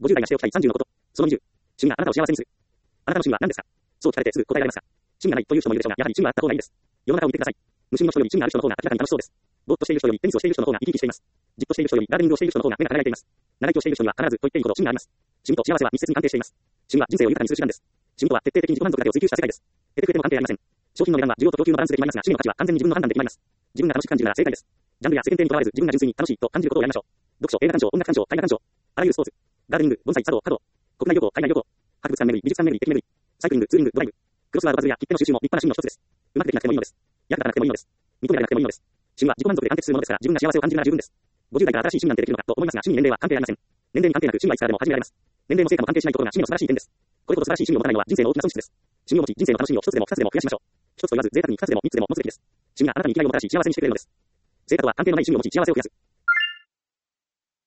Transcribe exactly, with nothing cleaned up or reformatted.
ごじゅう代がしておきたいさんじゅうのこと。そのにじゅう。趣味があなたを幸せにする。あなたの趣味は何ですか？そう聞かれてすぐ答えられますか？趣味がないという人もいるでしょうが、やはり趣味はあった方がいいです。世の中を見てください。無趣味の人より趣味がある人の方が明らかに楽しそうです。ぼーっとしている人よりテニスをしている人の方が生き生きしています。じっとしている人よりガーデニングをしている人の方が目が輝いています。習いをしている人には必ずと言っていいほど趣味があります。趣味と幸せは密接に関係しています。趣味は人生を豊かにする手段です。趣味とは徹底的に自己満足だけを追求した世界です。得てくれても関係ありません。商品の値段は需要と供給のバランスで決まりますが、趣味の価値は完全に自分の判断で決まります。自分が楽しく感じるなら正解です。ジャンルや世間体にとらわれず自分が純粋に楽しいと感じることをやりましょう。読書、映画鑑賞、音楽鑑賞、絵画鑑賞、あらゆるスポーツ、ガーデニング、盆栽、茶道、華道、国内旅行、海外旅行、博物館巡り、美術館巡り、駅巡り、サイクリング、ツーリング、ドライブ、クロスワードパズルや切手の収集も立派な趣味の一つです。うまくできなくてもいいのです。役立たなくてもいいのです。認められなくてもいいのです。趣味は自己満足で完結するものですから、自分が幸せを感じるなら十分です。ごじゅう代から新しい趣味なんてできるのかと思いますが、趣味に年齢は関係ありません。年齢に関係なく趣味はいつからでも始められます。年齢も成果も関係しないところが趣味の素晴らしい点です。これほど素晴らしい趣味を持たないのは人生の大きな損失です。趣味を持ち、人生の楽しみを一つでも二つでも増やしましょう。一つと言わず、贅沢に二つでも三つでも持つべきです。趣味があなたに生きがいをもたらし、幸せにしてくれるのです。性格は関係のない趣味を持ち、幸せを増やす。